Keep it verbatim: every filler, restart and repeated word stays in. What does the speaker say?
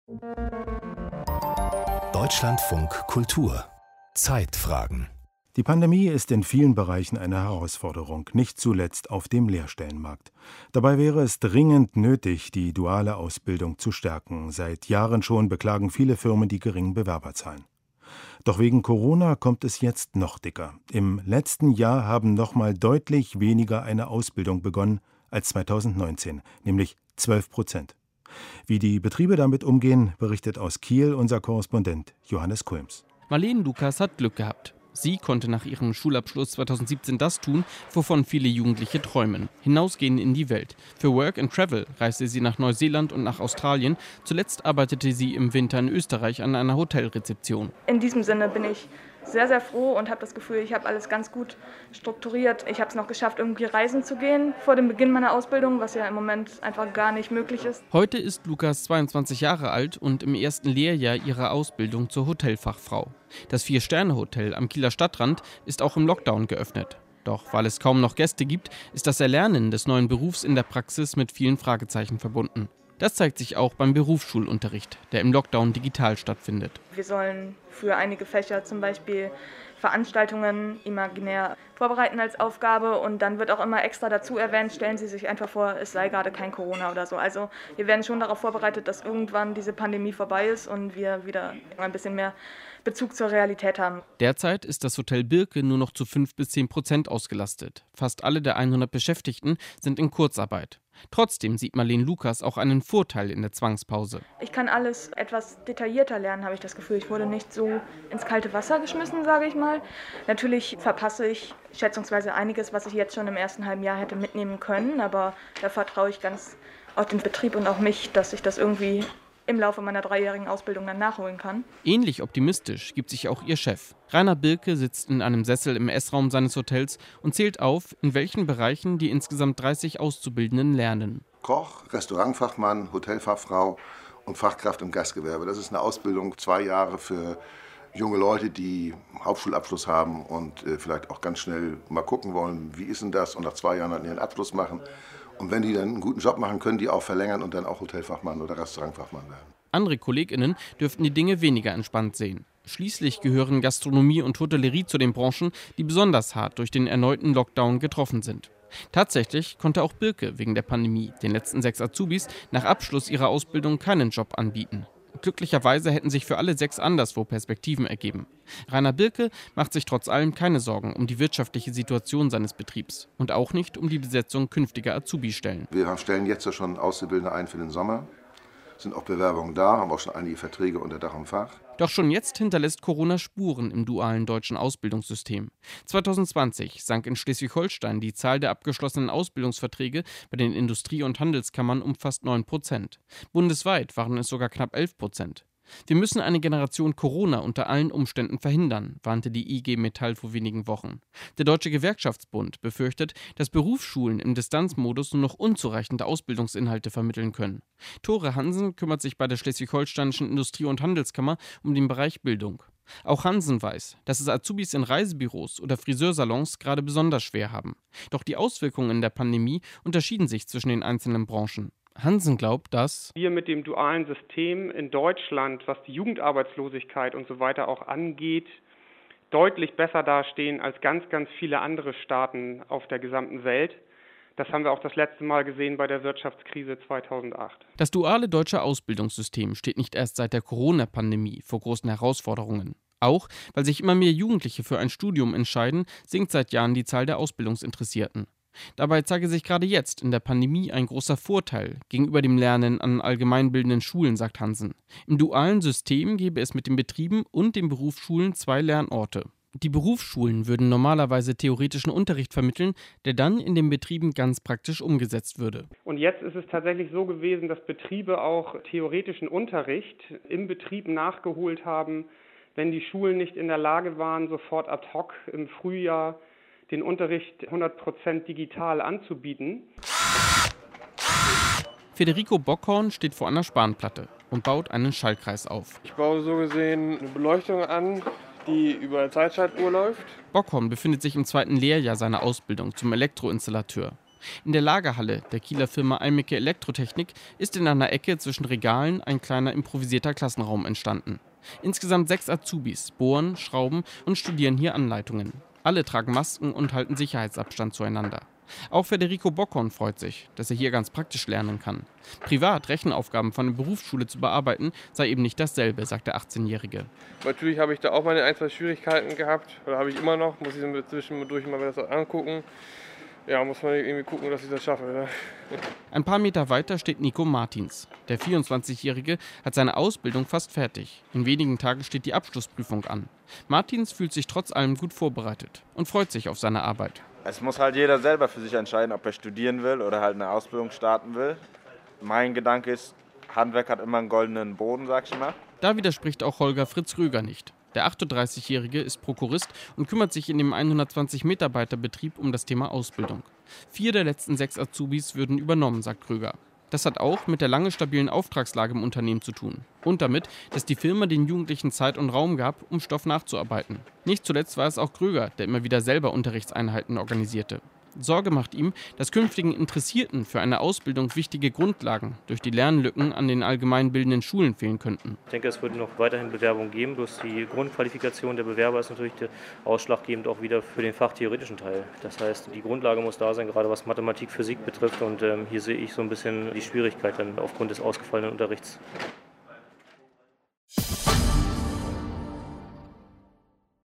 Deutschlandfunk Kultur Zeitfragen. Die Pandemie ist in vielen Bereichen eine Herausforderung, nicht zuletzt auf dem Lehrstellenmarkt. Dabei wäre es dringend nötig, die duale Ausbildung zu stärken. Seit Jahren schon beklagen viele Firmen die geringen Bewerberzahlen. Doch wegen Corona kommt es jetzt noch dicker. Im letzten Jahr haben noch mal deutlich weniger eine Ausbildung begonnen als zweitausendneunzehn, nämlich zwölf Prozent. Wie die Betriebe damit umgehen, berichtet aus Kiel unser Korrespondent Johannes Kulms. Marlene Lukas hat Glück gehabt. Sie konnte nach ihrem Schulabschluss zweitausendsiebzehn das tun, wovon viele Jugendliche träumen: hinausgehen in die Welt. Für Work and Travel reiste sie nach Neuseeland und nach Australien. Zuletzt arbeitete sie im Winter in Österreich an einer Hotelrezeption. In diesem Sinne bin ich sehr, sehr froh und habe das Gefühl, ich habe alles ganz gut strukturiert. Ich habe es noch geschafft, irgendwie reisen zu gehen vor dem Beginn meiner Ausbildung, was ja im Moment einfach gar nicht möglich ist. Heute ist Lukas zweiundzwanzig Jahre alt und im ersten Lehrjahr ihrer Ausbildung zur Hotelfachfrau. Das Vier-Sterne-Hotel am Kieler Stadtrand ist auch im Lockdown geöffnet. Doch weil es kaum noch Gäste gibt, ist das Erlernen des neuen Berufs in der Praxis mit vielen Fragezeichen verbunden. Das zeigt sich auch beim Berufsschulunterricht, der im Lockdown digital stattfindet. Wir sollen für einige Fächer zum Beispiel Veranstaltungen imaginär vorbereiten als Aufgabe und dann wird auch immer extra dazu erwähnt, stellen Sie sich einfach vor, es sei gerade kein Corona oder so. Also wir werden schon darauf vorbereitet, dass irgendwann diese Pandemie vorbei ist und wir wieder ein bisschen mehr Bezug zur Realität haben. Derzeit ist das Hotel Birke nur noch zu fünf bis zehn Prozent ausgelastet. Fast alle der hundert Beschäftigten sind in Kurzarbeit. Trotzdem sieht Marlene Lukas auch einen Vorteil in der Zwangspause. Ich kann alles etwas detaillierter lernen, habe ich das Gefühl. Ich wurde nicht so ins kalte Wasser geschmissen, sage ich mal. Natürlich verpasse ich schätzungsweise einiges, was ich jetzt schon im ersten halben Jahr hätte mitnehmen können. Aber da vertraue ich ganz auf den Betrieb und auch mich, dass ich das irgendwie im Laufe meiner dreijährigen Ausbildung dann nachholen kann. Ähnlich optimistisch gibt sich auch ihr Chef. Rainer Birke sitzt in einem Sessel im Essraum seines Hotels und zählt auf, in welchen Bereichen die insgesamt dreißig Auszubildenden lernen. Koch, Restaurantfachmann, Hotelfachfrau und Fachkraft im Gastgewerbe. Das ist eine Ausbildung, zwei Jahre für junge Leute, die Hauptschulabschluss haben und äh, vielleicht auch ganz schnell mal gucken wollen, wie ist denn das, und nach zwei Jahren dann ihren Abschluss machen. Und wenn die dann einen guten Job machen, können die auch verlängern und dann auch Hotelfachmann oder Restaurantfachmann werden. Andere KollegInnen dürften die Dinge weniger entspannt sehen. Schließlich gehören Gastronomie und Hotellerie zu den Branchen, die besonders hart durch den erneuten Lockdown getroffen sind. Tatsächlich konnte auch Birke wegen der Pandemie den letzten sechs Azubis nach Abschluss ihrer Ausbildung keinen Job anbieten. Glücklicherweise hätten sich für alle sechs anderswo Perspektiven ergeben. Rainer Birke macht sich trotz allem keine Sorgen um die wirtschaftliche Situation seines Betriebs und auch nicht um die Besetzung künftiger Azubi-Stellen. Wir stellen jetzt ja schon Auszubildende ein für den Sommer. Sind auch Bewerbungen da, haben auch schon einige Verträge unter Dach und Fach. Doch schon jetzt hinterlässt Corona Spuren im dualen deutschen Ausbildungssystem. zweitausendzwanzig sank in Schleswig-Holstein die Zahl der abgeschlossenen Ausbildungsverträge bei den Industrie- und Handelskammern um fast neun Prozent. Bundesweit waren es sogar knapp elf Prozent. Wir müssen eine Generation Corona unter allen Umständen verhindern, warnte die I G Metall vor wenigen Wochen. Der Deutsche Gewerkschaftsbund befürchtet, dass Berufsschulen im Distanzmodus nur noch unzureichende Ausbildungsinhalte vermitteln können. Tore Hansen kümmert sich bei der Schleswig-Holsteinischen Industrie- und Handelskammer um den Bereich Bildung. Auch Hansen weiß, dass es Azubis in Reisebüros oder Friseursalons gerade besonders schwer haben. Doch die Auswirkungen der Pandemie unterschieden sich zwischen den einzelnen Branchen. Hansen glaubt, dass wir mit dem dualen System in Deutschland, was die Jugendarbeitslosigkeit und so weiter auch angeht, deutlich besser dastehen als ganz, ganz viele andere Staaten auf der gesamten Welt. Das haben wir auch das letzte Mal gesehen bei der Wirtschaftskrise zweitausendacht. Das duale deutsche Ausbildungssystem steht nicht erst seit der Corona-Pandemie vor großen Herausforderungen. Auch weil sich immer mehr Jugendliche für ein Studium entscheiden, sinkt seit Jahren die Zahl der Ausbildungsinteressierten. Dabei zeige sich gerade jetzt in der Pandemie ein großer Vorteil gegenüber dem Lernen an allgemeinbildenden Schulen, sagt Hansen. Im dualen System gäbe es mit den Betrieben und den Berufsschulen zwei Lernorte. Die Berufsschulen würden normalerweise theoretischen Unterricht vermitteln, der dann in den Betrieben ganz praktisch umgesetzt würde. Und jetzt ist es tatsächlich so gewesen, dass Betriebe auch theoretischen Unterricht im Betrieb nachgeholt haben, wenn die Schulen nicht in der Lage waren, sofort ad hoc im Frühjahr den Unterricht hundert Prozent digital anzubieten. Federico Bockhorn steht vor einer Spanplatte und baut einen Schallkreis auf. Ich baue so gesehen eine Beleuchtung an, die über Zeitschaltuhr läuft. Bockhorn befindet sich im zweiten Lehrjahr seiner Ausbildung zum Elektroinstallateur. In der Lagerhalle der Kieler Firma Almecke Elektrotechnik ist in einer Ecke zwischen Regalen ein kleiner improvisierter Klassenraum entstanden. Insgesamt sechs Azubis bohren, schrauben und studieren hier Anleitungen. Alle tragen Masken und halten Sicherheitsabstand zueinander. Auch Federico Bockhorn freut sich, dass er hier ganz praktisch lernen kann. Privat Rechenaufgaben von der Berufsschule zu bearbeiten, sei eben nicht dasselbe, sagt der achtzehnjährige. Natürlich habe ich da auch meine ein, zwei Schwierigkeiten gehabt. Oder habe ich immer noch, muss ich zwischendurch mal das angucken. Ja, muss man irgendwie gucken, dass ich das schaffe. Ne? Ein paar Meter weiter steht Nico Martins. Der vierundzwanzigjährige hat seine Ausbildung fast fertig. In wenigen Tagen steht die Abschlussprüfung an. Martins fühlt sich trotz allem gut vorbereitet und freut sich auf seine Arbeit. Es muss halt jeder selber für sich entscheiden, ob er studieren will oder halt eine Ausbildung starten will. Mein Gedanke ist, Handwerk hat immer einen goldenen Boden, sag ich mal. Da widerspricht auch Holger Fritz Röger nicht. Der achtunddreißigjährige ist Prokurist und kümmert sich in dem hundertzwanzig Mitarbeiter Betrieb um das Thema Ausbildung. Vier der letzten sechs Azubis würden übernommen, sagt Röger. Das hat auch mit der lange stabilen Auftragslage im Unternehmen zu tun. Und damit, dass die Firma den Jugendlichen Zeit und Raum gab, um Stoff nachzuarbeiten. Nicht zuletzt war es auch Kröger, der immer wieder selber Unterrichtseinheiten organisierte. Sorge macht ihm, dass künftigen Interessierten für eine Ausbildung wichtige Grundlagen durch die Lernlücken an den allgemeinbildenden Schulen fehlen könnten. Ich denke, es wird noch weiterhin Bewerbungen geben, bloß die Grundqualifikation der Bewerber ist natürlich ausschlaggebend auch wieder für den fachtheoretischen Teil. Das heißt, die Grundlage muss da sein, gerade was Mathematik, Physik betrifft und ähm, hier sehe ich so ein bisschen die Schwierigkeit dann aufgrund des ausgefallenen Unterrichts.